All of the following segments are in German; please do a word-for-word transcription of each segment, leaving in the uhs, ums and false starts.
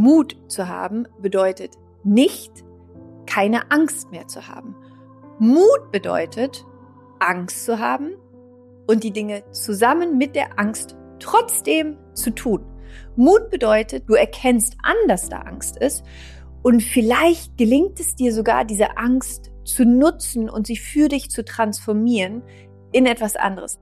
Mut zu haben bedeutet nicht, keine Angst mehr zu haben. Mut bedeutet, Angst zu haben und die Dinge zusammen mit der Angst trotzdem zu tun. Mut bedeutet, du erkennst an, dass da Angst ist und vielleicht gelingt es dir sogar, diese Angst zu nutzen und sie für dich zu transformieren in etwas anderes.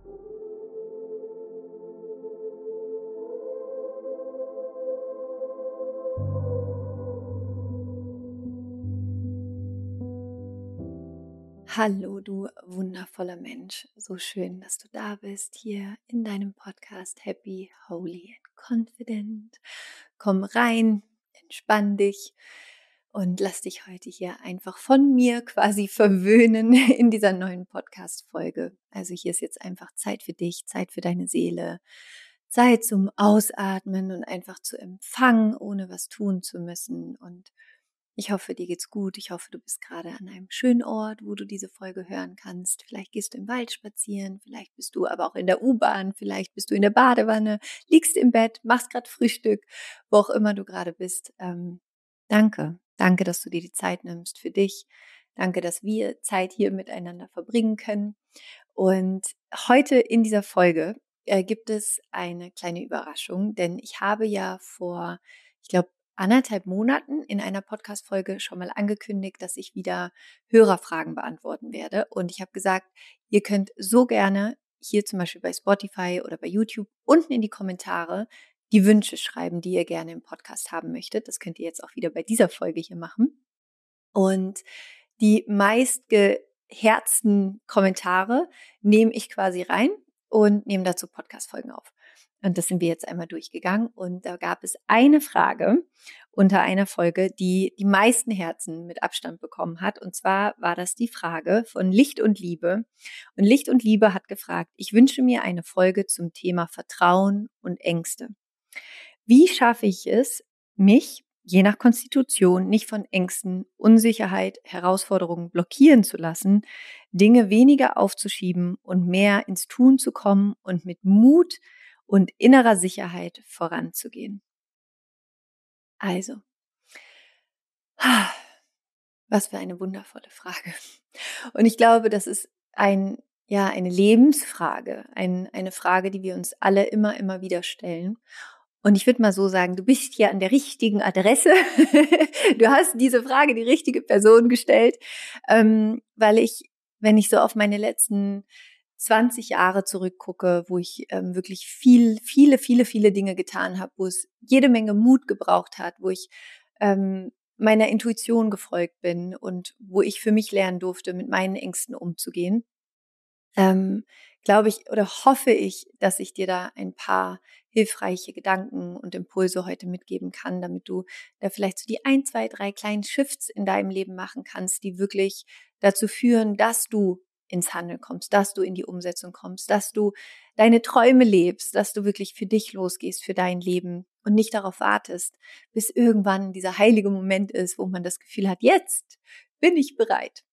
Hallo, du wundervoller Mensch. So schön, dass du da bist, hier in deinem Podcast Happy, Holy and Confident. Komm rein, entspann dich und lass dich heute hier einfach von mir quasi verwöhnen in dieser neuen Podcast-Folge. Also hier ist jetzt einfach Zeit für dich, Zeit für deine Seele, Zeit zum Ausatmen und einfach zu empfangen, ohne was tun zu müssen. Und ich hoffe, dir geht's gut. Ich hoffe, du bist gerade an einem schönen Ort, wo du diese Folge hören kannst. Vielleicht gehst du im Wald spazieren, vielleicht bist du aber auch in der U-Bahn, vielleicht bist du in der Badewanne, liegst im Bett, machst gerade Frühstück, wo auch immer du gerade bist. Ähm, danke, danke, dass du dir die Zeit nimmst für dich. Danke, dass wir Zeit hier miteinander verbringen können. Und heute in dieser Folge äh, gibt es eine kleine Überraschung, denn ich habe ja vor, ich glaube, anderthalb Monaten in einer Podcast-Folge schon mal angekündigt, dass ich wieder Hörerfragen beantworten werde. Und ich habe gesagt, ihr könnt so gerne hier zum Beispiel bei Spotify oder bei YouTube unten in die Kommentare die Wünsche schreiben, die ihr gerne im Podcast haben möchtet. Das könnt ihr jetzt auch wieder bei dieser Folge hier machen. Und die meistgeherzten Kommentare nehme ich quasi rein und nehme dazu Podcast-Folgen auf. Und das sind wir jetzt einmal durchgegangen. Und da gab es eine Frage unter einer Folge, die die meisten Herzen mit Abstand bekommen hat. Und zwar war das die Frage von Licht und Liebe. Und Licht und Liebe hat gefragt, ich wünsche mir eine Folge zum Thema Vertrauen und Ängste. Wie schaffe ich es, mich, je nach Konstitution, nicht von Ängsten, Unsicherheit, Herausforderungen blockieren zu lassen, Dinge weniger aufzuschieben und mehr ins Tun zu kommen und mit Mut und innerer Sicherheit voranzugehen? Also, was für eine wundervolle Frage. Und ich glaube, das ist ein, ja, eine Lebensfrage, ein, eine Frage, die wir uns alle immer, immer wieder stellen. Und ich würde mal so sagen, du bist hier an der richtigen Adresse. Du hast diese Frage die richtige Person gestellt, ähm, weil ich, wenn ich so auf meine letzten zwanzig Jahre zurückgucke, wo ich ähm, wirklich viel, viele, viele, viele Dinge getan habe, wo es jede Menge Mut gebraucht hat, wo ich ähm, meiner Intuition gefolgt bin und wo ich für mich lernen durfte, mit meinen Ängsten umzugehen, ähm, glaube ich oder hoffe ich, dass ich dir da ein paar hilfreiche Gedanken und Impulse heute mitgeben kann, damit du da vielleicht so die ein, zwei, drei kleinen Shifts in deinem Leben machen kannst, die wirklich dazu führen, dass du ins Handeln kommst, dass du in die Umsetzung kommst, dass du deine Träume lebst, dass du wirklich für dich losgehst, für dein Leben und nicht darauf wartest, bis irgendwann dieser heilige Moment ist, wo man das Gefühl hat, jetzt bin ich bereit.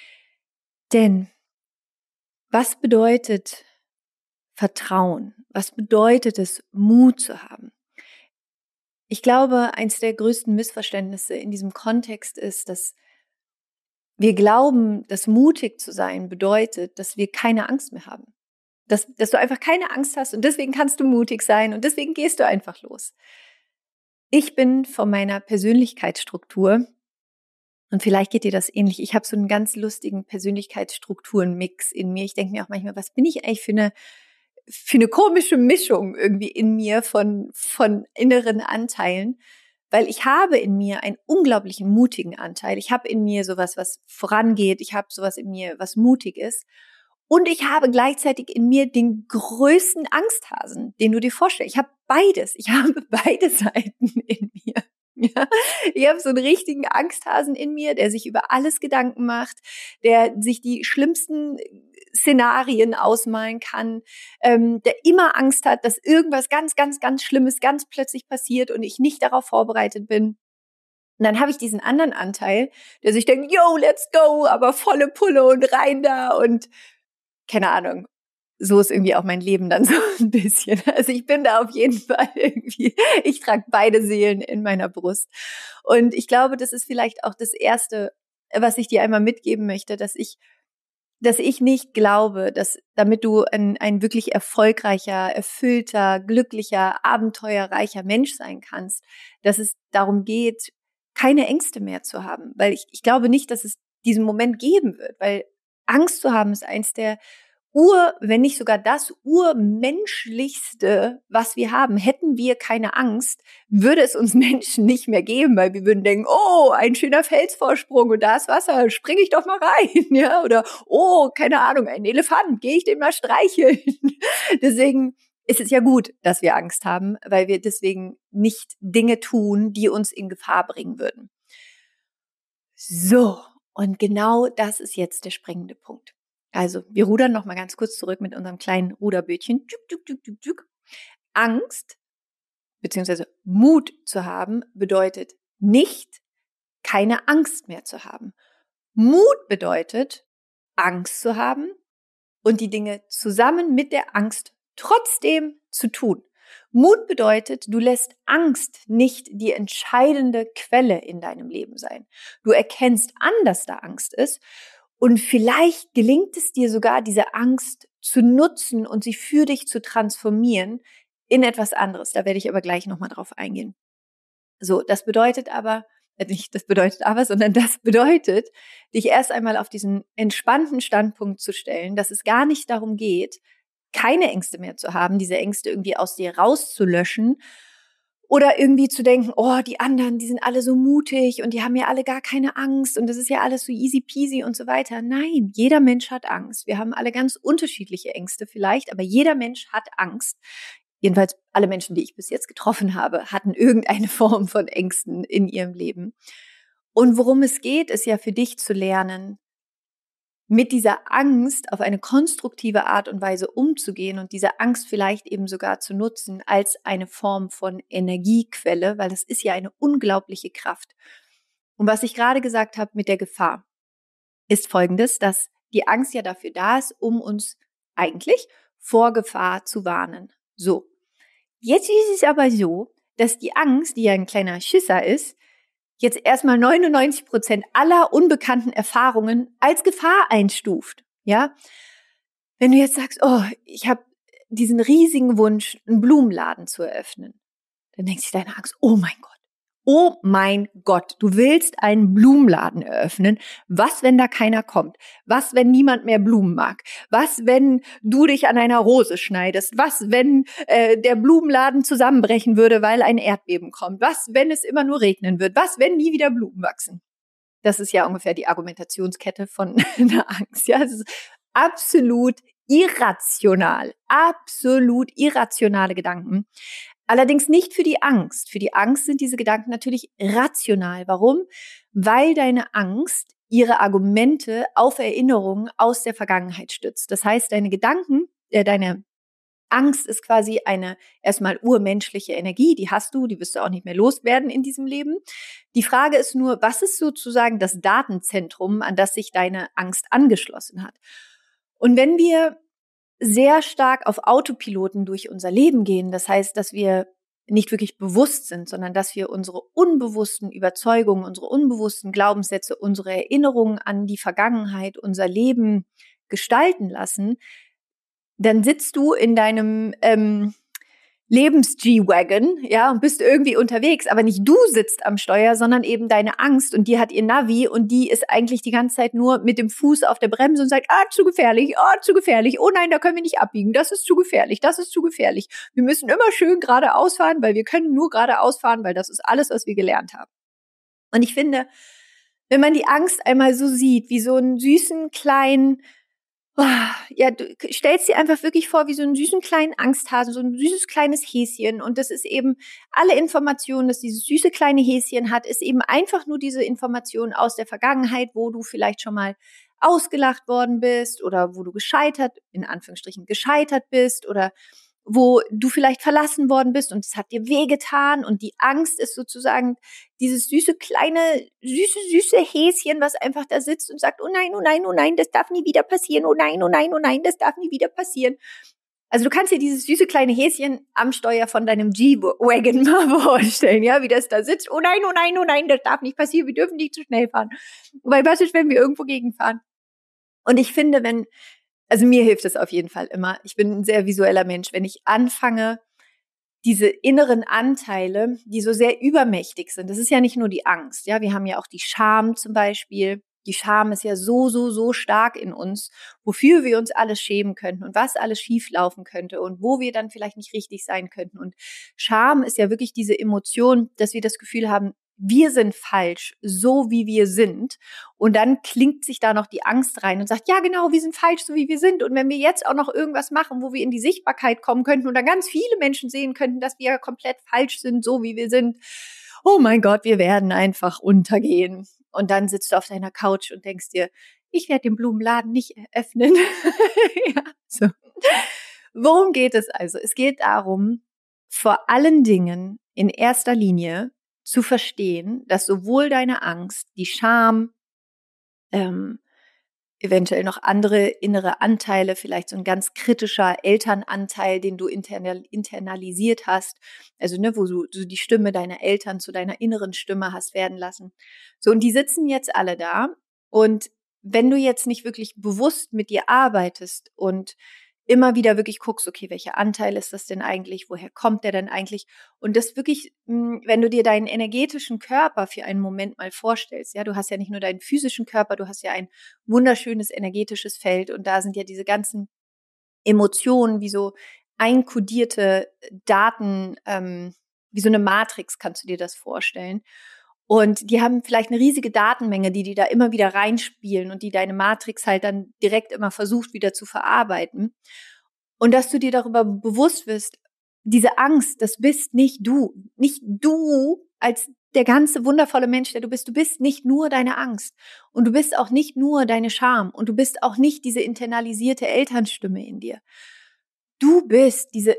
Denn was bedeutet Vertrauen? Was bedeutet es, Mut zu haben? Ich glaube, eins der größten Missverständnisse in diesem Kontext ist, dass wir glauben, dass mutig zu sein bedeutet, dass wir keine Angst mehr haben. Dass, dass du einfach keine Angst hast und deswegen kannst du mutig sein und deswegen gehst du einfach los. Ich bin von meiner Persönlichkeitsstruktur, und vielleicht geht dir das ähnlich, ich habe so einen ganz lustigen Persönlichkeitsstrukturen-Mix in mir. Ich denke mir auch manchmal, was bin ich eigentlich für eine für eine komische Mischung irgendwie in mir von von inneren Anteilen, weil ich habe in mir einen unglaublichen mutigen Anteil. Ich habe in mir sowas, was vorangeht. Ich habe sowas in mir, was mutig ist. Und ich habe gleichzeitig in mir den größten Angsthasen, den du dir vorstellst. Ich habe beides. Ich habe beide Seiten in mir. Ja, ich habe so einen richtigen Angsthasen in mir, der sich über alles Gedanken macht, der sich die schlimmsten Szenarien ausmalen kann, ähm, der immer Angst hat, dass irgendwas ganz, ganz, ganz Schlimmes ganz plötzlich passiert und ich nicht darauf vorbereitet bin. Und dann habe ich diesen anderen Anteil, der sich denkt, yo, let's go, aber volle Pulle und rein da und keine Ahnung, so ist irgendwie auch mein Leben dann so ein bisschen. Also ich bin da auf jeden Fall irgendwie, ich trage beide Seelen in meiner Brust. Und ich glaube, das ist vielleicht auch das Erste, was ich dir einmal mitgeben möchte, dass ich, dass ich nicht glaube, dass damit du ein, ein wirklich erfolgreicher, erfüllter, glücklicher, abenteuerreicher Mensch sein kannst, dass es darum geht, keine Ängste mehr zu haben. Weil ich, ich glaube nicht, dass es diesen Moment geben wird, weil Angst zu haben ist eins der Ur, wenn nicht sogar das urmenschlichste, was wir haben. Hätten wir keine Angst, würde es uns Menschen nicht mehr geben, weil wir würden denken, oh, ein schöner Felsvorsprung und da ist Wasser, springe ich doch mal rein, ja, oder oh, keine Ahnung, ein Elefant, gehe ich den mal streicheln. Deswegen ist es ja gut, dass wir Angst haben, weil wir deswegen nicht Dinge tun, die uns in Gefahr bringen würden. So, und genau das ist jetzt der springende Punkt. Also, wir rudern noch mal ganz kurz zurück mit unserem kleinen Ruderbötchen. Tschuk, tschuk, tschuk, tschuk, tschuk. Angst beziehungsweise Mut zu haben bedeutet nicht, keine Angst mehr zu haben. Mut bedeutet, Angst zu haben und die Dinge zusammen mit der Angst trotzdem zu tun. Mut bedeutet, du lässt Angst nicht die entscheidende Quelle in deinem Leben sein. Du erkennst an, dass da Angst ist. Und vielleicht gelingt es dir sogar, diese Angst zu nutzen und sie für dich zu transformieren in etwas anderes. Da werde ich aber gleich nochmal drauf eingehen. So, das bedeutet aber, äh, nicht das bedeutet aber, sondern das bedeutet, dich erst einmal auf diesen entspannten Standpunkt zu stellen, dass es gar nicht darum geht, keine Ängste mehr zu haben, diese Ängste irgendwie aus dir rauszulöschen, oder irgendwie zu denken, oh, die anderen, die sind alle so mutig und die haben ja alle gar keine Angst und das ist ja alles so easy peasy und so weiter. Nein, jeder Mensch hat Angst. Wir haben alle ganz unterschiedliche Ängste vielleicht, aber jeder Mensch hat Angst. Jedenfalls alle Menschen, die ich bis jetzt getroffen habe, hatten irgendeine Form von Ängsten in ihrem Leben. Und worum es geht, ist ja für dich zu lernen, mit dieser Angst auf eine konstruktive Art und Weise umzugehen und diese Angst vielleicht eben sogar zu nutzen als eine Form von Energiequelle, weil das ist ja eine unglaubliche Kraft. Und was ich gerade gesagt habe mit der Gefahr, ist Folgendes, dass die Angst ja dafür da ist, um uns eigentlich vor Gefahr zu warnen. So, jetzt ist es aber so, dass die Angst, die ja ein kleiner Schisser ist, jetzt erstmal neunundneunzig Prozent aller unbekannten Erfahrungen als Gefahr einstuft, ja? Wenn du jetzt sagst, oh, ich habe diesen riesigen Wunsch, einen Blumenladen zu eröffnen, dann denkt sich deine Angst, oh mein Gott, oh mein Gott, du willst einen Blumenladen eröffnen. Was, wenn da keiner kommt? Was, wenn niemand mehr Blumen mag? Was, wenn du dich an einer Rose schneidest? Was, wenn äh, der Blumenladen zusammenbrechen würde, weil ein Erdbeben kommt? Was, wenn es immer nur regnen wird? Was, wenn nie wieder Blumen wachsen? Das ist ja ungefähr die Argumentationskette von einer Angst. Ja, es ist absolut irrational, absolut irrationale Gedanken. Allerdings nicht für die Angst. Für die Angst sind diese Gedanken natürlich rational. Warum? Weil deine Angst ihre Argumente auf Erinnerungen aus der Vergangenheit stützt. Das heißt, deine Gedanken, äh, deine Angst ist quasi eine erstmal urmenschliche Energie, die hast du, die wirst du auch nicht mehr loswerden in diesem Leben. Die Frage ist nur, was ist sozusagen das Datenzentrum, an das sich deine Angst angeschlossen hat? Und wenn wir sehr stark auf Autopiloten durch unser Leben gehen, das heißt, dass wir nicht wirklich bewusst sind, sondern dass wir unsere unbewussten Überzeugungen, unsere unbewussten Glaubenssätze, unsere Erinnerungen an die Vergangenheit, unser Leben gestalten lassen, dann sitzt du in deinem ähm, Lebens-G-Wagon, ja, und bist irgendwie unterwegs, aber nicht du sitzt am Steuer, sondern eben deine Angst und die hat ihr Navi und die ist eigentlich die ganze Zeit nur mit dem Fuß auf der Bremse und sagt, ah, zu gefährlich, ah, zu gefährlich, oh nein, da können wir nicht abbiegen, das ist zu gefährlich, das ist zu gefährlich. Wir müssen immer schön geradeaus fahren, weil wir können nur geradeaus fahren, weil das ist alles, was wir gelernt haben. Und ich finde, wenn man die Angst einmal so sieht, wie so einen süßen kleinen, ja, du stellst dir einfach wirklich vor wie so einen süßen kleinen Angsthasen, so ein süßes kleines Häschen. Und das ist eben alle Informationen, dass dieses süße kleine Häschen hat, ist eben einfach nur diese Information aus der Vergangenheit, wo du vielleicht schon mal ausgelacht worden bist oder wo du gescheitert, in Anführungsstrichen gescheitert bist oder wo du vielleicht verlassen worden bist und es hat dir wehgetan und die Angst ist sozusagen dieses süße, kleine, süße, süße Häschen, was einfach da sitzt und sagt, oh nein, oh nein, oh nein, das darf nie wieder passieren, oh nein, oh nein, oh nein, das darf nie wieder passieren. Also du kannst dir dieses süße kleine Häschen am Steuer von deinem G-Wagon mal vorstellen, ja, wie das da sitzt. Oh nein, oh nein, oh nein, das darf nicht passieren, wir dürfen nicht zu schnell fahren. Weil was ist, wenn wir irgendwo gegenfahren? Und ich finde, wenn, also mir hilft es auf jeden Fall immer. Ich bin ein sehr visueller Mensch. Wenn ich anfange, diese inneren Anteile, die so sehr übermächtig sind, das ist ja nicht nur die Angst, ja, wir haben ja auch die Scham zum Beispiel. Die Scham ist ja so, so, so stark in uns, wofür wir uns alles schämen könnten und was alles schieflaufen könnte und wo wir dann vielleicht nicht richtig sein könnten. Und Scham ist ja wirklich diese Emotion, dass wir das Gefühl haben, wir sind falsch, so wie wir sind. Und dann klingt sich da noch die Angst rein und sagt, ja genau, wir sind falsch, so wie wir sind. Und wenn wir jetzt auch noch irgendwas machen, wo wir in die Sichtbarkeit kommen könnten und dann ganz viele Menschen sehen könnten, dass wir komplett falsch sind, so wie wir sind, oh mein Gott, wir werden einfach untergehen. Und dann sitzt du auf deiner Couch und denkst dir, ich werde den Blumenladen nicht eröffnen. Ja, so. Worum geht es also? Es geht darum, vor allen Dingen in erster Linie zu verstehen, dass sowohl deine Angst, die Scham, ähm, eventuell noch andere innere Anteile, vielleicht so ein ganz kritischer Elternanteil, den du internal, internalisiert hast, also ne, wo du, du die Stimme deiner Eltern zu deiner inneren Stimme hast werden lassen. So, und die sitzen jetzt alle da und wenn du jetzt nicht wirklich bewusst mit dir arbeitest und immer wieder wirklich guckst, okay, welcher Anteil ist das denn eigentlich, woher kommt der denn eigentlich? Und das wirklich, wenn du dir deinen energetischen Körper für einen Moment mal vorstellst, ja, du hast ja nicht nur deinen physischen Körper, du hast ja ein wunderschönes energetisches Feld und da sind ja diese ganzen Emotionen wie so einkodierte Daten, ähm, wie so eine Matrix, kannst du dir das vorstellen. Und die haben vielleicht eine riesige Datenmenge, die die da immer wieder reinspielen und die deine Matrix halt dann direkt immer versucht wieder zu verarbeiten. Und dass du dir darüber bewusst wirst, diese Angst, das bist nicht du. Nicht du als der ganze wundervolle Mensch, der du bist. Du bist nicht nur deine Angst. Und du bist auch nicht nur deine Scham. Und du bist auch nicht diese internalisierte Elternstimme in dir. Du bist diese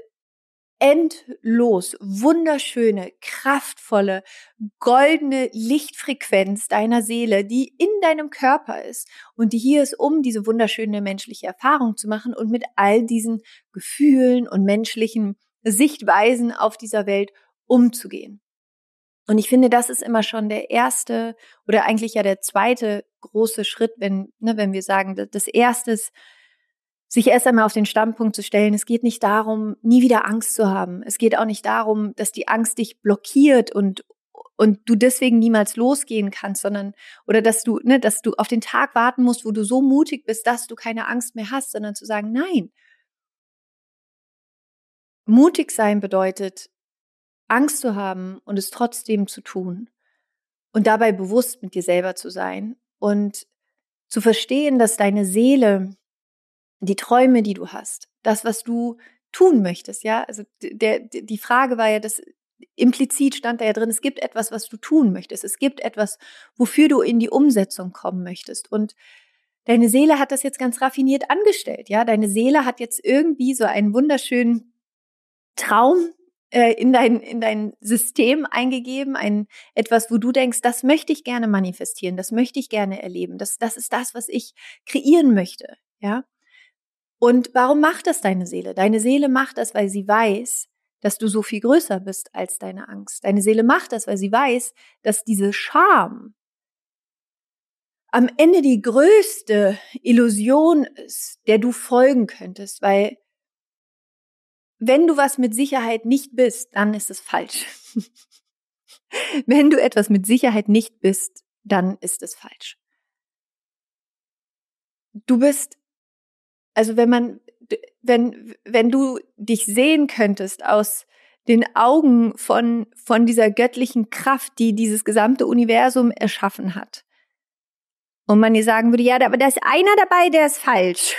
endlos wunderschöne, kraftvolle, goldene Lichtfrequenz deiner Seele, die in deinem Körper ist und die hier ist, um diese wunderschöne menschliche Erfahrung zu machen und mit all diesen Gefühlen und menschlichen Sichtweisen auf dieser Welt umzugehen. Und ich finde, das ist immer schon der erste oder eigentlich ja der zweite große Schritt, wenn, ne, wenn wir sagen, das erste ist, sich erst einmal auf den Standpunkt zu stellen, es geht nicht darum, nie wieder Angst zu haben. Es geht auch nicht darum, dass die Angst dich blockiert und und du deswegen niemals losgehen kannst, sondern oder dass du, ne, dass du auf den Tag warten musst, wo du so mutig bist, dass du keine Angst mehr hast, sondern zu sagen, nein. Mutig sein bedeutet, Angst zu haben und es trotzdem zu tun und dabei bewusst mit dir selber zu sein und zu verstehen, dass deine Seele die Träume, die du hast, das, was du tun möchtest, ja, also der, die Frage war ja, das implizit stand da ja drin, es gibt etwas, was du tun möchtest, es gibt etwas, wofür du in die Umsetzung kommen möchtest und deine Seele hat das jetzt ganz raffiniert angestellt, ja, deine Seele hat jetzt irgendwie so einen wunderschönen Traum äh, in dein, in dein System eingegeben, ein, etwas, wo du denkst, das möchte ich gerne manifestieren, das möchte ich gerne erleben, das, das ist das, was ich kreieren möchte, ja. Und warum macht das deine Seele? Deine Seele macht das, weil sie weiß, dass du so viel größer bist als deine Angst. Deine Seele macht das, weil sie weiß, dass diese Scham am Ende die größte Illusion ist, der du folgen könntest, weil wenn du was mit Sicherheit nicht bist, dann ist es falsch. Wenn du etwas mit Sicherheit nicht bist, dann ist es falsch. Du bist Also wenn man, wenn, wenn du dich sehen könntest aus den Augen von, von dieser göttlichen Kraft, die dieses gesamte Universum erschaffen hat. Und man dir sagen würde, ja, aber da ist einer dabei, der ist falsch.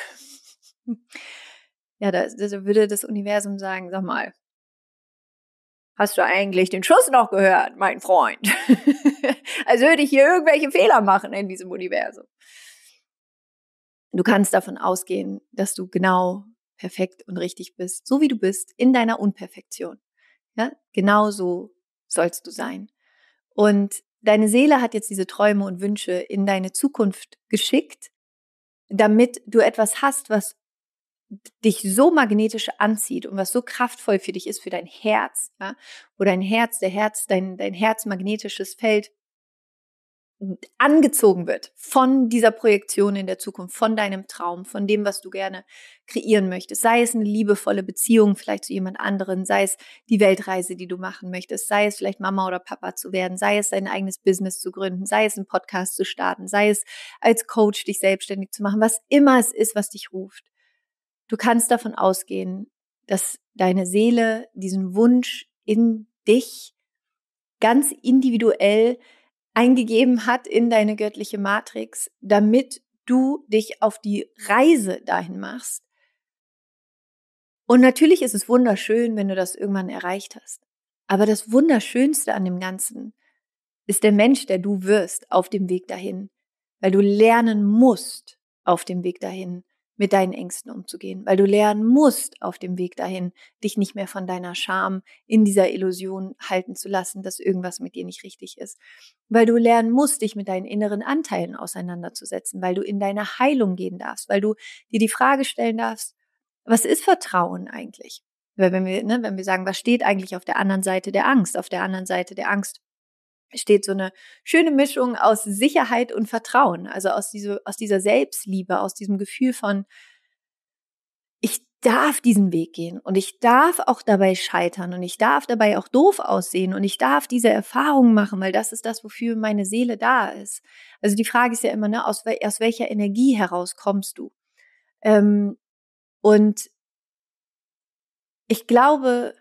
Ja, da, da würde das Universum sagen, sag mal, hast du eigentlich den Schuss noch gehört, mein Freund? Als würde ich hier irgendwelche Fehler machen in diesem Universum. Du kannst davon ausgehen, dass du genau perfekt und richtig bist, so wie du bist, in deiner Unperfektion. Ja, genau so sollst du sein. Und deine Seele hat jetzt diese Träume und Wünsche in deine Zukunft geschickt, damit du etwas hast, was dich so magnetisch anzieht und was so kraftvoll für dich ist, für dein Herz, ja, wo dein Herz, der Herz, dein, dein herzmagnetisches Feld angezogen wird von dieser Projektion in der Zukunft, von deinem Traum, von dem, was du gerne kreieren möchtest. Sei es eine liebevolle Beziehung vielleicht zu jemand anderen, sei es die Weltreise, die du machen möchtest, sei es vielleicht Mama oder Papa zu werden, sei es dein eigenes Business zu gründen, sei es einen Podcast zu starten, sei es als Coach dich selbstständig zu machen, was immer es ist, was dich ruft. Du kannst davon ausgehen, dass deine Seele diesen Wunsch in dich ganz individuell eingegeben hat in deine göttliche Matrix, damit du dich auf die Reise dahin machst. Und natürlich ist es wunderschön, wenn du das irgendwann erreicht hast. Aber das Wunderschönste an dem Ganzen ist der Mensch, der du wirst auf dem Weg dahin, weil du lernen musst auf dem Weg dahin, mit deinen Ängsten umzugehen, weil du lernen musst auf dem Weg dahin, dich nicht mehr von deiner Scham in dieser Illusion halten zu lassen, dass irgendwas mit dir nicht richtig ist, weil du lernen musst, dich mit deinen inneren Anteilen auseinanderzusetzen, weil du in deine Heilung gehen darfst, weil du dir die Frage stellen darfst, was ist Vertrauen eigentlich? Weil wenn wir, ne, wenn wir sagen, was steht eigentlich auf der anderen Seite der Angst? Auf der anderen Seite der Angst steht so eine schöne Mischung aus Sicherheit und Vertrauen, also aus, diese, aus dieser Selbstliebe, aus diesem Gefühl von, ich darf diesen Weg gehen und ich darf auch dabei scheitern und ich darf dabei auch doof aussehen und ich darf diese Erfahrungen machen, weil das ist das, wofür meine Seele da ist. Also die Frage ist ja immer, ne, aus, aus welcher Energie heraus kommst du? Ähm, und ich glaube,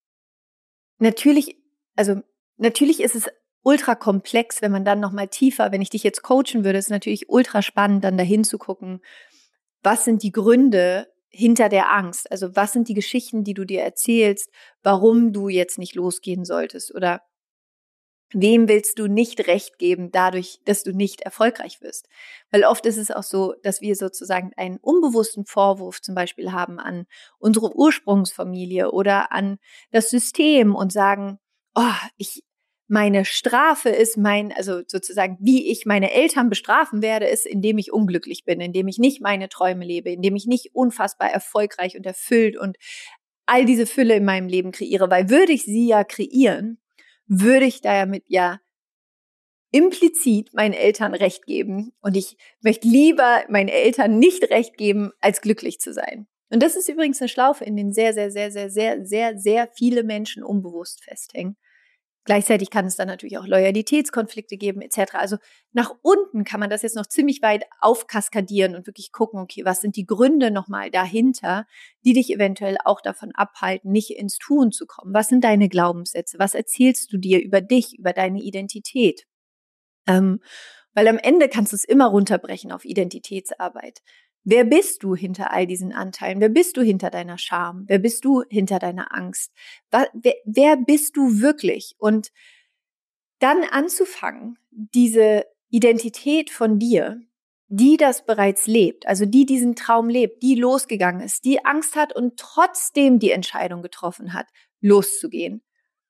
natürlich, also natürlich ist es ultra komplex, wenn man dann nochmal tiefer, wenn ich dich jetzt coachen würde, ist es natürlich ultra spannend, dann dahin zu gucken, was sind die Gründe hinter der Angst? Also was sind die Geschichten, die du dir erzählst, warum du jetzt nicht losgehen solltest? Oder wem willst du nicht recht geben dadurch, dass du nicht erfolgreich wirst? Weil oft ist es auch so, dass wir sozusagen einen unbewussten Vorwurf zum Beispiel haben an unsere Ursprungsfamilie oder an das System und sagen, oh, ich, meine Strafe ist mein, also sozusagen, wie ich meine Eltern bestrafen werde, ist, indem ich unglücklich bin, indem ich nicht meine Träume lebe, indem ich nicht unfassbar erfolgreich und erfüllt und all diese Fülle in meinem Leben kreiere, weil würde ich sie ja kreieren, würde ich damit ja implizit meinen Eltern recht geben. Und ich möchte lieber meinen Eltern nicht recht geben, als glücklich zu sein. Und das ist übrigens eine Schlaufe, in denen sehr, sehr, sehr, sehr, sehr, sehr, sehr viele Menschen unbewusst festhängen. Gleichzeitig kann es dann natürlich auch Loyalitätskonflikte geben, et cetera. Also nach unten kann man das jetzt noch ziemlich weit aufkaskadieren und wirklich gucken, okay, was sind die Gründe nochmal dahinter, die dich eventuell auch davon abhalten, nicht ins Tun zu kommen? Was sind deine Glaubenssätze? Was erzählst du dir über dich, über deine Identität? Ähm, weil am Ende kannst du es immer runterbrechen auf Identitätsarbeit. Wer bist du hinter all diesen Anteilen? Wer bist du hinter deiner Scham? Wer bist du hinter deiner Angst? Wer, wer bist du wirklich? Und dann anzufangen, diese Identität von dir, die das bereits lebt, also die diesen Traum lebt, die losgegangen ist, die Angst hat und trotzdem die Entscheidung getroffen hat, loszugehen.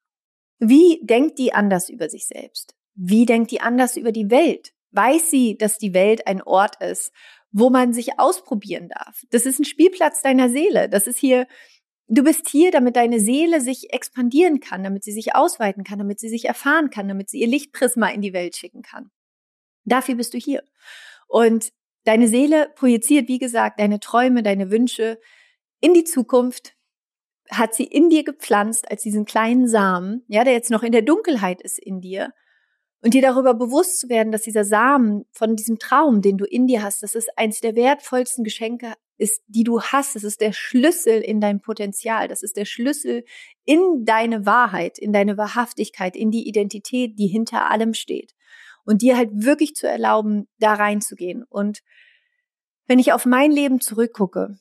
Wie denkt die anders über sich selbst? Wie denkt die anders über die Welt? Weiß sie, dass die Welt ein Ort ist, wo man sich ausprobieren darf? Das ist ein Spielplatz deiner Seele. Das ist hier, du bist hier, damit deine Seele sich expandieren kann, damit sie sich ausweiten kann, damit sie sich erfahren kann, damit sie ihr Lichtprisma in die Welt schicken kann. Dafür bist du hier. Und deine Seele projiziert, wie gesagt, deine Träume, deine Wünsche in die Zukunft, hat sie in dir gepflanzt als diesen kleinen Samen, ja, der jetzt noch in der Dunkelheit ist in dir. Und dir darüber bewusst zu werden, dass dieser Samen von diesem Traum, den du in dir hast, dass es eins der wertvollsten Geschenke ist, die du hast. Das ist der Schlüssel in dein Potenzial. Das ist der Schlüssel in deine Wahrheit, in deine Wahrhaftigkeit, in die Identität, die hinter allem steht. Und dir halt wirklich zu erlauben, da reinzugehen. Und wenn ich auf mein Leben zurückgucke,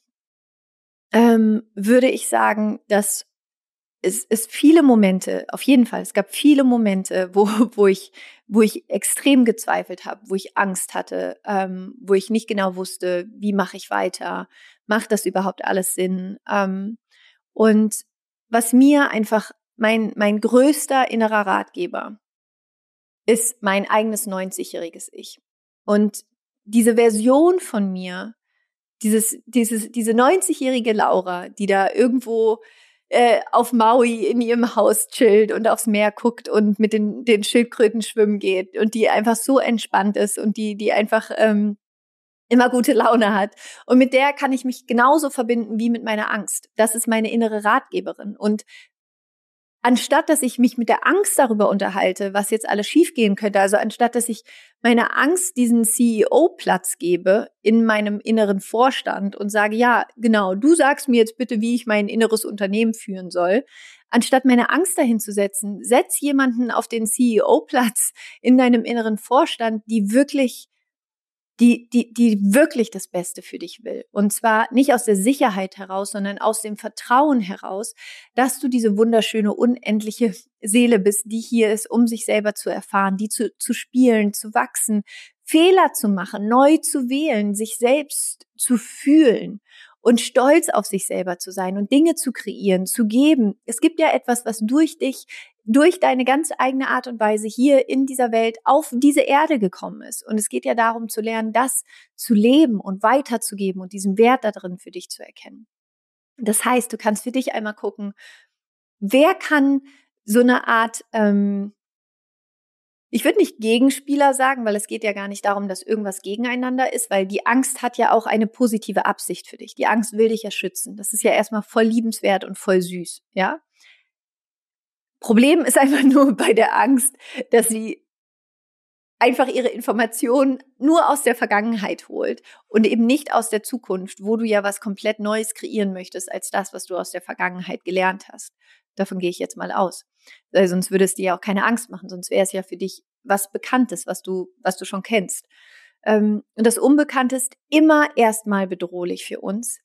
ähm, würde ich sagen, dass es ist viele Momente, auf jeden Fall, es gab viele Momente, wo, wo ich, wo ich extrem gezweifelt habe, wo ich Angst hatte, ähm, wo ich nicht genau wusste, wie mache ich weiter, macht das überhaupt alles Sinn? Ähm, und was mir einfach mein, mein größter innerer Ratgeber ist mein eigenes neunzigjähriges Ich. Und diese Version von mir, dieses, dieses, diese neunzigjährige Laura, die da irgendwo äh, auf Maui in ihrem Haus chillt und aufs Meer guckt und mit den, den Schildkröten schwimmen geht und die einfach so entspannt ist und die, die einfach ähm, immer gute Laune hat. Und mit der kann ich mich genauso verbinden wie mit meiner Angst. Das ist meine innere Ratgeberin. Und anstatt, dass ich mich mit der Angst darüber unterhalte, was jetzt alles schiefgehen könnte, also anstatt, dass ich meiner Angst diesen C E O-Platz gebe in meinem inneren Vorstand und sage, ja, genau, du sagst mir jetzt bitte, wie ich mein inneres Unternehmen führen soll, anstatt meine Angst dahin zu setzen, setz jemanden auf den C E O-Platz in deinem inneren Vorstand, die wirklich die, die, die wirklich das Beste für dich will. Und zwar nicht aus der Sicherheit heraus, sondern aus dem Vertrauen heraus, dass du diese wunderschöne, unendliche Seele bist, die hier ist, um sich selber zu erfahren, die zu, zu spielen, zu wachsen, Fehler zu machen, neu zu wählen, sich selbst zu fühlen und stolz auf sich selber zu sein und Dinge zu kreieren, zu geben. Es gibt ja etwas, was durch dich, durch deine ganz eigene Art und Weise hier in dieser Welt auf diese Erde gekommen ist. Und es geht ja darum zu lernen, das zu leben und weiterzugeben und diesen Wert da drin für dich zu erkennen. Das heißt, du kannst für dich einmal gucken, wer kann so eine Art, ähm, ich würde nicht Gegenspieler sagen, weil es geht ja gar nicht darum, dass irgendwas gegeneinander ist, weil die Angst hat ja auch eine positive Absicht für dich. Die Angst will dich ja schützen. Das ist ja erstmal voll liebenswert und voll süß, ja? Problem ist einfach nur bei der Angst, dass sie einfach ihre Informationen nur aus der Vergangenheit holt und eben nicht aus der Zukunft, wo du ja was komplett Neues kreieren möchtest, als das, was du aus der Vergangenheit gelernt hast. Davon gehe ich jetzt mal aus. Weil sonst würde es dir ja auch keine Angst machen, sonst wäre es ja für dich was Bekanntes, was du, was du schon kennst. Und das Unbekannte ist immer erstmal bedrohlich für uns,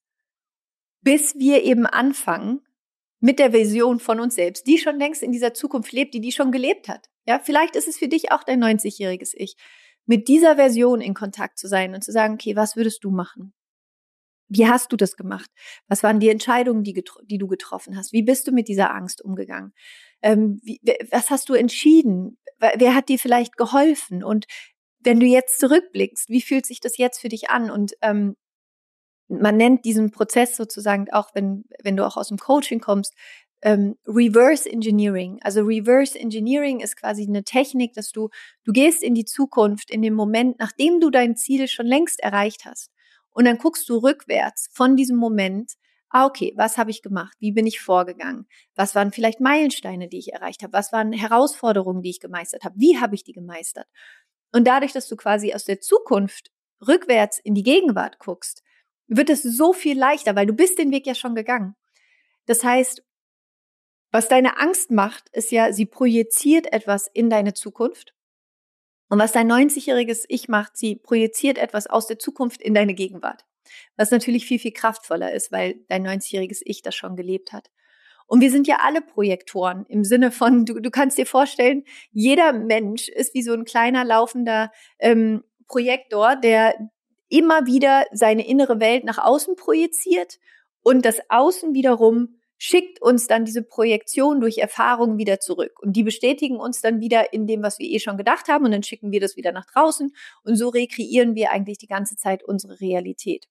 bis wir eben anfangen, mit der Vision von uns selbst, die schon längst in dieser Zukunft lebt, die die schon gelebt hat. Ja, vielleicht ist es für dich auch dein neunzigjähriges Ich, mit dieser Version in Kontakt zu sein und zu sagen, okay, was würdest du machen? Wie hast du das gemacht? Was waren die Entscheidungen, die, die du getroffen hast? Wie bist du mit dieser Angst umgegangen? Ähm, wie, was hast du entschieden? Wer hat dir vielleicht geholfen? Und wenn du jetzt zurückblickst, wie fühlt sich das jetzt für dich an? Und ähm, man nennt diesen Prozess sozusagen auch, wenn, wenn du auch aus dem Coaching kommst, ähm, Reverse Engineering. Also Reverse Engineering ist quasi eine Technik, dass du, du gehst in die Zukunft in dem Moment, nachdem du dein Ziel schon längst erreicht hast. Und dann guckst du rückwärts von diesem Moment, ah, okay, was habe ich gemacht? Wie bin ich vorgegangen? Was waren vielleicht Meilensteine, die ich erreicht habe? Was waren Herausforderungen, die ich gemeistert habe? Wie habe ich die gemeistert? Und dadurch, dass du quasi aus der Zukunft rückwärts in die Gegenwart guckst, wird es so viel leichter, weil du bist den Weg ja schon gegangen. Das heißt, was deine Angst macht, ist ja, sie projiziert etwas in deine Zukunft. Und was dein neunzigjähriges Ich macht, sie projiziert etwas aus der Zukunft in deine Gegenwart. Was natürlich viel, viel kraftvoller ist, weil dein neunzigjähriges Ich das schon gelebt hat. Und wir sind ja alle Projektoren im Sinne von, du, du kannst dir vorstellen, jeder Mensch ist wie so ein kleiner laufender ähm, Projektor, der immer wieder seine innere Welt nach außen projiziert und das Außen wiederum schickt uns dann diese Projektion durch Erfahrungen wieder zurück. Und die bestätigen uns dann wieder in dem, was wir eh schon gedacht haben, und dann schicken wir das wieder nach draußen. Und so rekreieren wir eigentlich die ganze Zeit unsere Realität.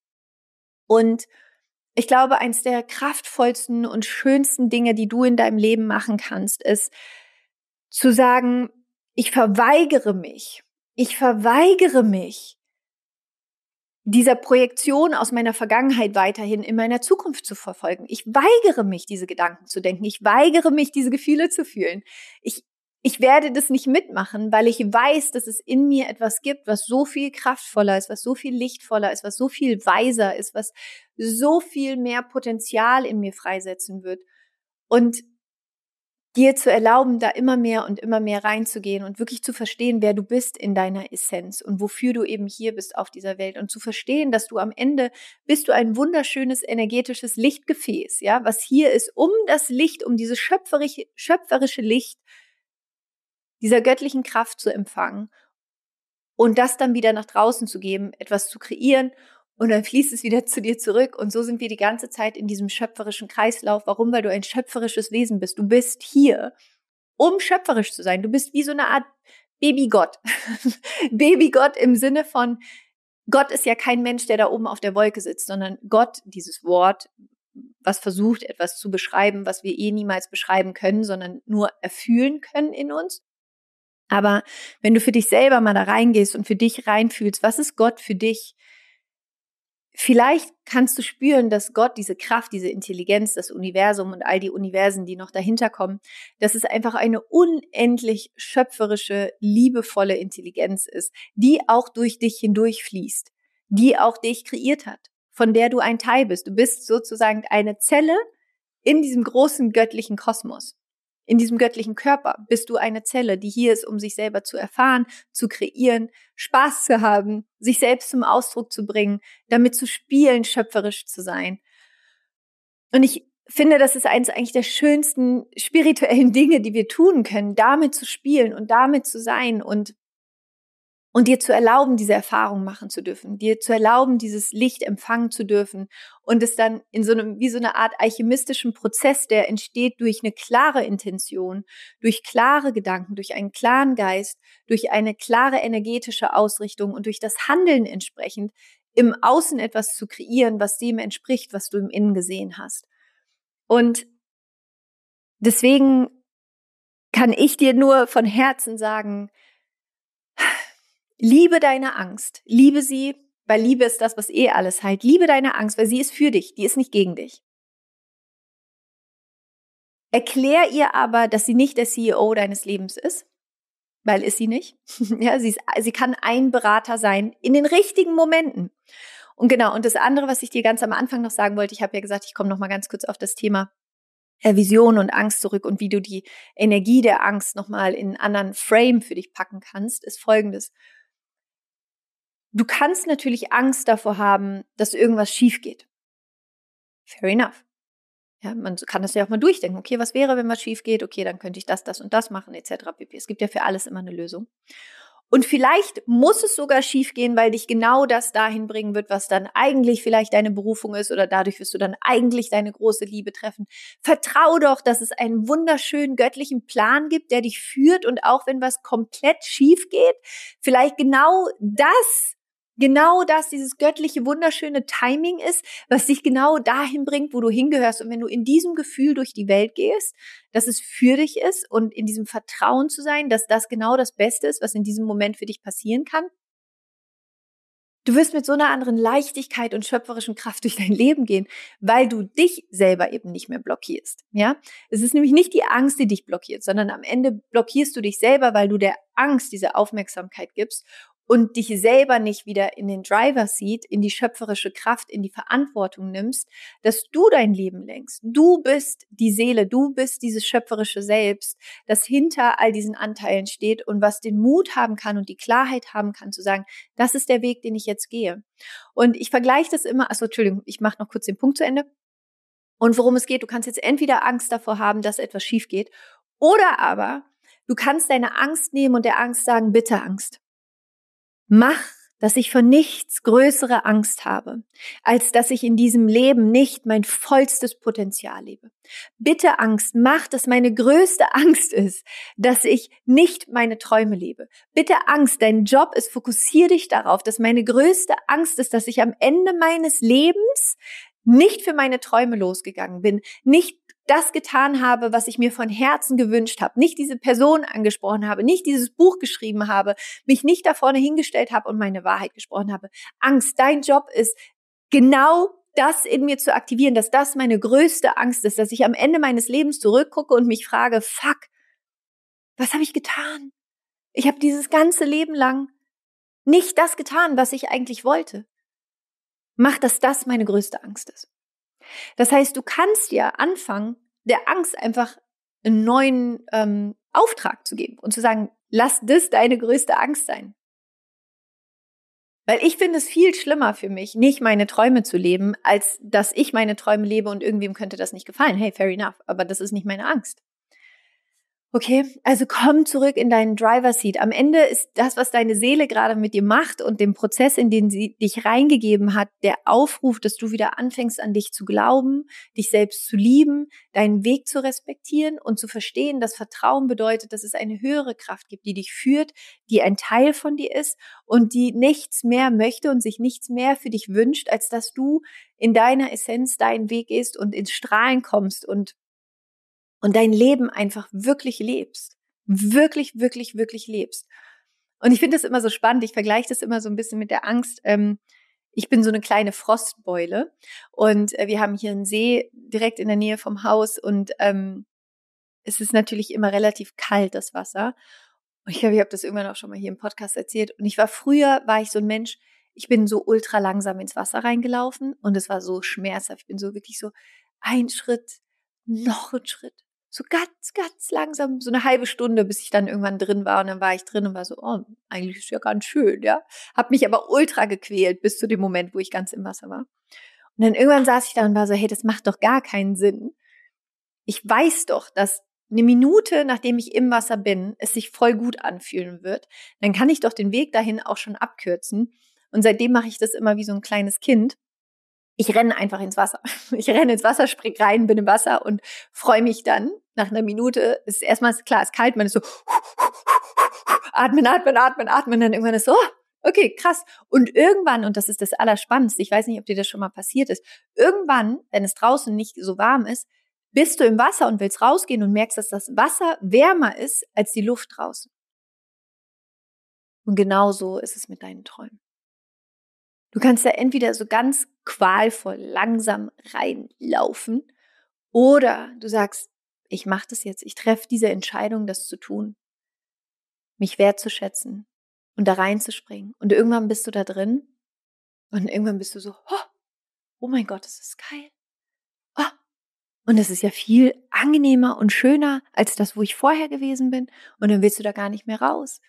Und ich glaube, eins der kraftvollsten und schönsten Dinge, die du in deinem Leben machen kannst, ist zu sagen, ich verweigere mich, ich verweigere mich, dieser Projektion aus meiner Vergangenheit weiterhin in meiner Zukunft zu verfolgen. Ich weigere mich, diese Gedanken zu denken. Ich weigere mich, diese Gefühle zu fühlen. Ich, ich werde das nicht mitmachen, weil ich weiß, dass es in mir etwas gibt, was so viel kraftvoller ist, was so viel lichtvoller ist, was so viel weiser ist, was so viel mehr Potenzial in mir freisetzen wird. Und dir zu erlauben, da immer mehr und immer mehr reinzugehen und wirklich zu verstehen, wer du bist in deiner Essenz und wofür du eben hier bist auf dieser Welt, und zu verstehen, dass du am Ende bist du ein wunderschönes energetisches Lichtgefäß, ja, was hier ist, um das Licht, um dieses schöpferische, schöpferische Licht dieser göttlichen Kraft zu empfangen und das dann wieder nach draußen zu geben, etwas zu kreieren und dann fließt es wieder zu dir zurück. Und so sind wir die ganze Zeit in diesem schöpferischen Kreislauf. Warum? Weil du ein schöpferisches Wesen bist. Du bist hier, um schöpferisch zu sein. Du bist wie so eine Art Babygott. Babygott im Sinne von, Gott ist ja kein Mensch, der da oben auf der Wolke sitzt, sondern Gott, dieses Wort, was versucht, etwas zu beschreiben, was wir eh niemals beschreiben können, sondern nur erfühlen können in uns. Aber wenn du für dich selber mal da reingehst und für dich reinfühlst, was ist Gott für dich? Vielleicht kannst du spüren, dass Gott diese Kraft, diese Intelligenz, das Universum und all die Universen, die noch dahinter kommen, dass es einfach eine unendlich schöpferische, liebevolle Intelligenz ist, die auch durch dich hindurch fließt, die auch dich kreiert hat, von der du ein Teil bist. Du bist sozusagen eine Zelle in diesem großen göttlichen Kosmos. In diesem göttlichen Körper bist du eine Zelle, die hier ist, um sich selber zu erfahren, zu kreieren, Spaß zu haben, sich selbst zum Ausdruck zu bringen, damit zu spielen, schöpferisch zu sein. Und ich finde, das ist eines eigentlich der schönsten spirituellen Dinge, die wir tun können, damit zu spielen und damit zu sein und Und dir zu erlauben, diese Erfahrung machen zu dürfen, dir zu erlauben, dieses Licht empfangen zu dürfen und es dann in so einem, wie so eine Art alchemistischen Prozess, der entsteht durch eine klare Intention, durch klare Gedanken, durch einen klaren Geist, durch eine klare energetische Ausrichtung und durch das Handeln entsprechend im Außen etwas zu kreieren, was dem entspricht, was du im Innen gesehen hast. Und deswegen kann ich dir nur von Herzen sagen, liebe deine Angst, liebe sie, weil Liebe ist das, was eh alles heilt. Liebe deine Angst, weil sie ist für dich, die ist nicht gegen dich. Erklär ihr aber, dass sie nicht der C E O deines Lebens ist, weil ist sie nicht. Ja, sie, ist, sie kann ein Berater sein in den richtigen Momenten. Und genau, und das andere, was ich dir ganz am Anfang noch sagen wollte, ich habe ja gesagt, ich komme noch mal ganz kurz auf das Thema Vision und Angst zurück und wie du die Energie der Angst noch mal in einen anderen Frame für dich packen kannst, ist Folgendes. Du kannst natürlich Angst davor haben, dass irgendwas schief geht. Fair enough. Ja, man kann das ja auch mal durchdenken. Okay, was wäre, wenn was schief geht? Okay, dann könnte ich das, das und das machen, et cetera pp. Es gibt ja für alles immer eine Lösung. Und vielleicht muss es sogar schief gehen, weil dich genau das dahin bringen wird, was dann eigentlich vielleicht deine Berufung ist oder dadurch wirst du dann eigentlich deine große Liebe treffen. Vertrau doch, dass es einen wunderschönen göttlichen Plan gibt, der dich führt und auch wenn was komplett schief geht, vielleicht genau das Genau das, dieses göttliche, wunderschöne Timing ist, was dich genau dahin bringt, wo du hingehörst. Und wenn du in diesem Gefühl durch die Welt gehst, dass es für dich ist und in diesem Vertrauen zu sein, dass das genau das Beste ist, was in diesem Moment für dich passieren kann, du wirst mit so einer anderen Leichtigkeit und schöpferischen Kraft durch dein Leben gehen, weil du dich selber eben nicht mehr blockierst. Ja, es ist nämlich nicht die Angst, die dich blockiert, sondern am Ende blockierst du dich selber, weil du der Angst diese Aufmerksamkeit gibst und dich selber nicht wieder in den Driver's Seat, in die schöpferische Kraft, in die Verantwortung nimmst, dass du dein Leben lenkst. Du bist die Seele, du bist dieses schöpferische Selbst, das hinter all diesen Anteilen steht und was den Mut haben kann und die Klarheit haben kann, zu sagen, das ist der Weg, den ich jetzt gehe. Und ich vergleiche das immer, achso, Entschuldigung, ich mache noch kurz den Punkt zu Ende. Und worum es geht, du kannst jetzt entweder Angst davor haben, dass etwas schief geht, oder aber du kannst deine Angst nehmen und der Angst sagen, bitte Angst. Mach, dass ich vor nichts größere Angst habe, als dass ich in diesem Leben nicht mein vollstes Potenzial lebe. Bitte Angst, mach, dass meine größte Angst ist, dass ich nicht meine Träume lebe. Bitte Angst, dein Job ist, fokussier dich darauf, dass meine größte Angst ist, dass ich am Ende meines Lebens nicht für meine Träume losgegangen bin, nicht das getan habe, was ich mir von Herzen gewünscht habe, nicht diese Person angesprochen habe, nicht dieses Buch geschrieben habe, mich nicht da vorne hingestellt habe und meine Wahrheit gesprochen habe. Angst, dein Job ist, genau das in mir zu aktivieren, dass das meine größte Angst ist, dass ich am Ende meines Lebens zurückgucke und mich frage, fuck, was habe ich getan? Ich habe dieses ganze Leben lang nicht das getan, was ich eigentlich wollte. Mach, dass das meine größte Angst ist. Das heißt, du kannst ja anfangen, der Angst einfach einen neuen ähm, Auftrag zu geben und zu sagen, lass das deine größte Angst sein. Weil ich finde es viel schlimmer für mich, nicht meine Träume zu leben, als dass ich meine Träume lebe und irgendwem könnte das nicht gefallen. Hey, fair enough, aber das ist nicht meine Angst. Okay, also komm zurück in deinen Driver Seat. Am Ende ist das, was deine Seele gerade mit dir macht und dem Prozess, in den sie dich reingegeben hat, der Aufruf, dass du wieder anfängst, an dich zu glauben, dich selbst zu lieben, deinen Weg zu respektieren und zu verstehen, dass Vertrauen bedeutet, dass es eine höhere Kraft gibt, die dich führt, die ein Teil von dir ist und die nichts mehr möchte und sich nichts mehr für dich wünscht, als dass du in deiner Essenz deinen Weg gehst und ins Strahlen kommst und und dein Leben einfach wirklich lebst. Wirklich, wirklich, wirklich lebst. Und ich finde das immer so spannend. Ich vergleiche das immer so ein bisschen mit der Angst. Ähm, ich bin so eine kleine Frostbeule und äh, wir haben hier einen See direkt in der Nähe vom Haus und ähm, es ist natürlich immer relativ kalt, das Wasser. Und ich glaube, ich habe das irgendwann auch schon mal hier im Podcast erzählt. Und ich war früher, war ich so ein Mensch, ich bin so ultra langsam ins Wasser reingelaufen und es war so schmerzhaft. Ich bin so wirklich so ein Schritt, noch ein Schritt. So ganz, ganz langsam, so eine halbe Stunde, bis ich dann irgendwann drin war. Und dann war ich drin und war so, oh, eigentlich ist ja ganz schön, ja. Hab mich aber ultra gequält bis zu dem Moment, wo ich ganz im Wasser war. Und dann irgendwann saß ich da und war so, hey, das macht doch gar keinen Sinn. Ich weiß doch, dass eine Minute, nachdem ich im Wasser bin, es sich voll gut anfühlen wird. Dann kann ich doch den Weg dahin auch schon abkürzen. Und seitdem mache ich das immer wie so ein kleines Kind. Ich renne einfach ins Wasser. Ich renne ins Wasser, spring rein, bin im Wasser und freue mich dann. Nach einer Minute ist erstmal klar, es ist kalt, man ist so atmen, atmen, atmen, atmen. Dann irgendwann ist so, oh, okay, krass. Und irgendwann, und das ist das Allerspannendste, ich weiß nicht, ob dir das schon mal passiert ist, irgendwann, wenn es draußen nicht so warm ist, bist du im Wasser und willst rausgehen und merkst, dass das Wasser wärmer ist als die Luft draußen. Und genau so ist es mit deinen Träumen. Du kannst da entweder so ganz qualvoll langsam reinlaufen oder du sagst, ich mache das jetzt, ich treffe diese Entscheidung, das zu tun, mich wertzuschätzen und da reinzuspringen. Und irgendwann bist du da drin und irgendwann bist du so, oh, oh mein Gott, das ist geil. Oh. Und das ist ja viel angenehmer und schöner als das, wo ich vorher gewesen bin. Und dann willst du da gar nicht mehr raus.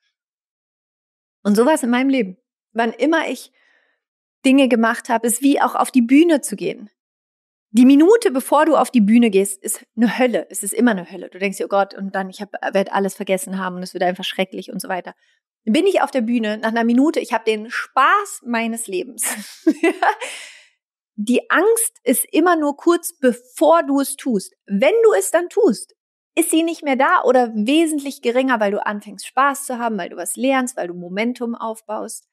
Und so war es in meinem Leben. Wann immer ich Dinge gemacht habe, ist wie auch auf die Bühne zu gehen. Die Minute, bevor du auf die Bühne gehst, ist eine Hölle. Es ist immer eine Hölle. Du denkst dir, oh Gott, und dann, ich werde alles vergessen haben und es wird einfach schrecklich und so weiter. Dann bin ich auf der Bühne, nach einer Minute, ich habe den Spaß meines Lebens. Die Angst ist immer nur kurz, bevor du es tust. Wenn du es dann tust, ist sie nicht mehr da oder wesentlich geringer, weil du anfängst Spaß zu haben, weil du was lernst, weil du Momentum aufbaust.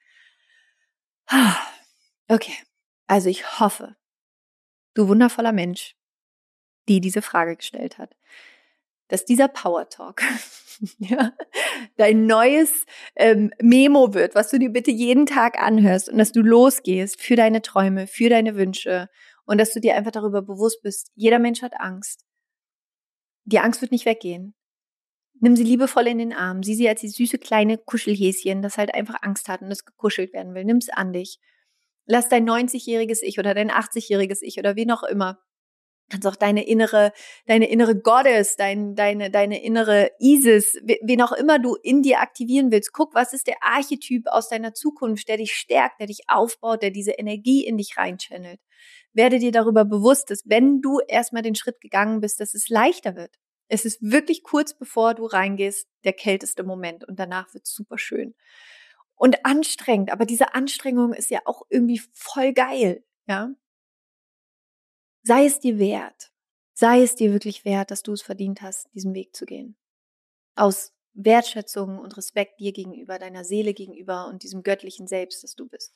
Okay, also ich hoffe, du wundervoller Mensch, die diese Frage gestellt hat, dass dieser Power Talk ja, dein neues ähm, Memo wird, was du dir bitte jeden Tag anhörst und dass du losgehst für deine Träume, für deine Wünsche und dass du dir einfach darüber bewusst bist, jeder Mensch hat Angst. Die Angst wird nicht weggehen. Nimm sie liebevoll in den Arm, sieh sie als die süße kleine Kuschelhäschen, das halt einfach Angst hat und das gekuschelt werden will. Nimm's an dich. Lass dein neunzigjähriges Ich oder dein achtzigjähriges Ich oder wen auch immer, kannst auch deine innere, deine innere Goddess, dein, deine, deine innere Isis, wen auch immer du in dir aktivieren willst. Guck, was ist der Archetyp aus deiner Zukunft, der dich stärkt, der dich aufbaut, der diese Energie in dich reinchannelt. Werde dir darüber bewusst, dass wenn du erstmal den Schritt gegangen bist, dass es leichter wird. Es ist wirklich kurz bevor du reingehst, der kälteste Moment und danach wird es super schön. Und anstrengend, aber diese Anstrengung ist ja auch irgendwie voll geil, ja. Sei es dir wert, sei es dir wirklich wert, dass du es verdient hast, diesen Weg zu gehen. Aus Wertschätzung und Respekt dir gegenüber, deiner Seele gegenüber und diesem göttlichen Selbst, das du bist.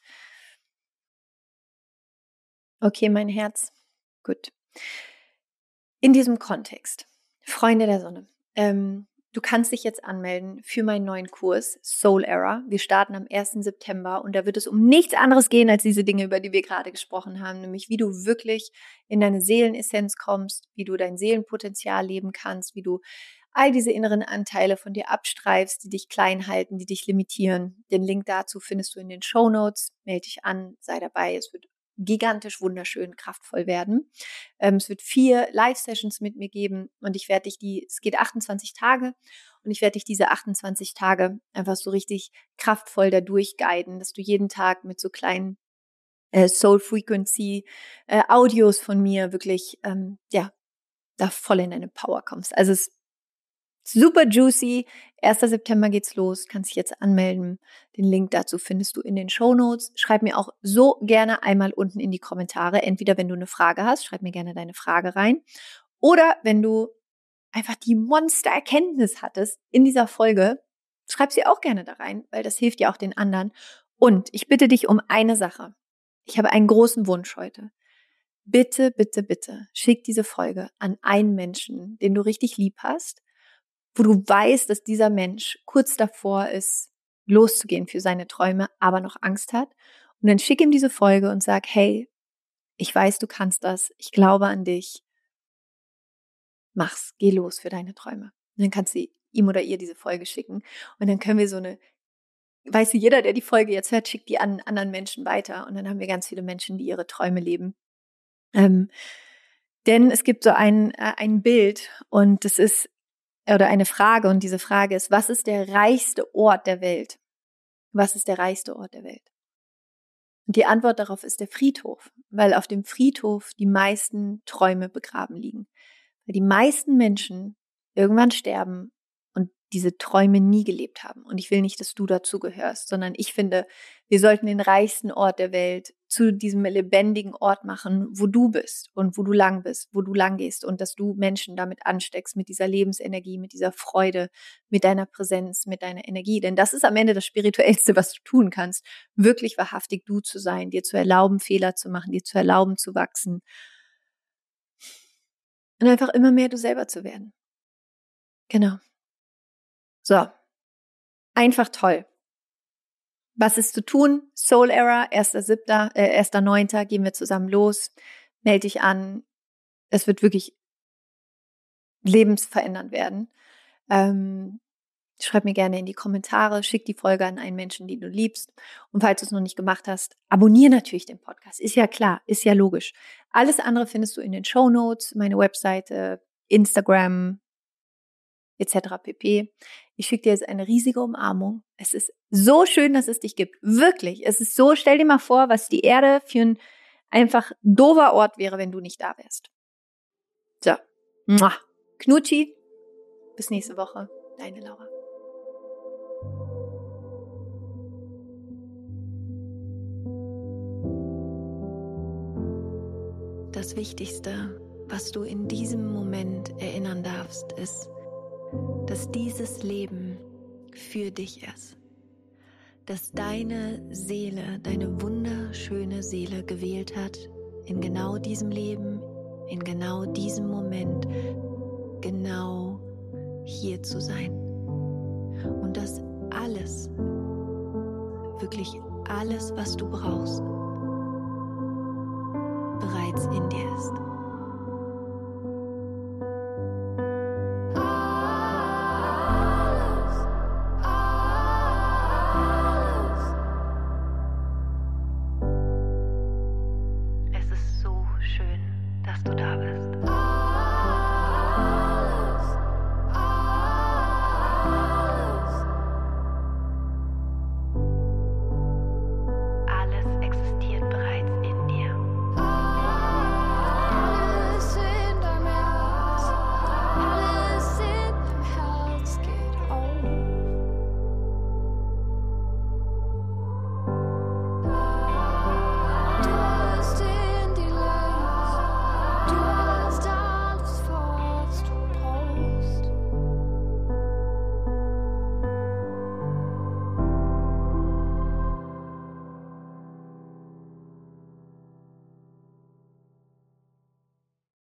Okay, mein Herz. Gut. In diesem Kontext, Freunde der Sonne, ähm, du kannst dich jetzt anmelden für meinen neuen Kurs Soul Era. Wir starten am ersten September und da wird es um nichts anderes gehen als diese Dinge, über die wir gerade gesprochen haben, nämlich wie du wirklich in deine Seelenessenz kommst, wie du dein Seelenpotenzial leben kannst, wie du all diese inneren Anteile von dir abstreifst, die dich klein halten, die dich limitieren. Den Link dazu findest du in den Shownotes. Melde dich an, sei dabei. Es wird gigantisch wunderschön kraftvoll werden. Ähm, es wird vier Live-Sessions mit mir geben und ich werde dich die, es geht achtundzwanzig Tage und ich werde dich diese achtundzwanzig Tage einfach so richtig kraftvoll da durchguiden, dass du jeden Tag mit so kleinen äh, Soul Frequency äh, Audios von mir wirklich, ähm, ja, da voll in deine Power kommst. Also es Super juicy. erster September geht's los. Kannst dich jetzt anmelden. Den Link dazu findest du in den Shownotes. Schreib mir auch so gerne einmal unten in die Kommentare. Entweder wenn du eine Frage hast, schreib mir gerne deine Frage rein. Oder wenn du einfach die Monster-Erkenntnis hattest in dieser Folge, schreib sie auch gerne da rein, weil das hilft ja auch den anderen. Und ich bitte dich um eine Sache. Ich habe einen großen Wunsch heute. Bitte, bitte, bitte, schick diese Folge an einen Menschen, den du richtig lieb hast, wo du weißt, dass dieser Mensch kurz davor ist, loszugehen für seine Träume, aber noch Angst hat. Und dann schick ihm diese Folge und sag, hey, ich weiß, du kannst das, ich glaube an dich. Mach's, geh los für deine Träume. Und dann kannst du ihm oder ihr diese Folge schicken. Und dann können wir so eine, weißt du, jeder, der die Folge jetzt hört, schickt die an anderen Menschen weiter. Und dann haben wir ganz viele Menschen, die ihre Träume leben. Ähm, denn es gibt so ein, äh, ein Bild und das ist, oder eine Frage, und diese Frage ist, was ist der reichste Ort der Welt? Was ist der reichste Ort der Welt? Und die Antwort darauf ist der Friedhof, weil auf dem Friedhof die meisten Träume begraben liegen. Weil die meisten Menschen irgendwann sterben und diese Träume nie gelebt haben. Und ich will nicht, dass du dazu gehörst, sondern ich finde, wir sollten den reichsten Ort der Welt zu diesem lebendigen Ort machen, wo du bist und wo du lang bist, wo du lang gehst und dass du Menschen damit ansteckst, mit dieser Lebensenergie, mit dieser Freude, mit deiner Präsenz, mit deiner Energie. Denn das ist am Ende das Spirituellste, was du tun kannst, wirklich wahrhaftig du zu sein, dir zu erlauben, Fehler zu machen, dir zu erlauben, zu wachsen. Und einfach immer mehr du selber zu werden. Genau. So. Einfach toll. Was ist zu tun? Soul Era, erster siebter, äh, erster neunter gehen wir zusammen los. Melde dich an. Es wird wirklich lebensverändernd werden. Ähm, schreib mir gerne in die Kommentare, schick die Folge an einen Menschen, den du liebst. Und falls du es noch nicht gemacht hast, abonniere natürlich den Podcast. Ist ja klar, ist ja logisch. Alles andere findest du in den Shownotes, meine Webseite, Instagram, et cetera pp. Ich schicke dir jetzt eine riesige Umarmung. Es ist so schön, dass es dich gibt. Wirklich. Es ist so, stell dir mal vor, was die Erde für ein einfach doofer Ort wäre, wenn du nicht da wärst. So. Mua. Knutschi. Bis nächste Woche. Deine Laura. Das Wichtigste, was du in diesem Moment erinnern darfst, ist, dass dieses Leben für dich ist. Dass deine Seele, deine wunderschöne Seele gewählt hat, in genau diesem Leben, in genau diesem Moment, genau hier zu sein. Und dass alles, wirklich alles, was du brauchst, bereits in dir ist.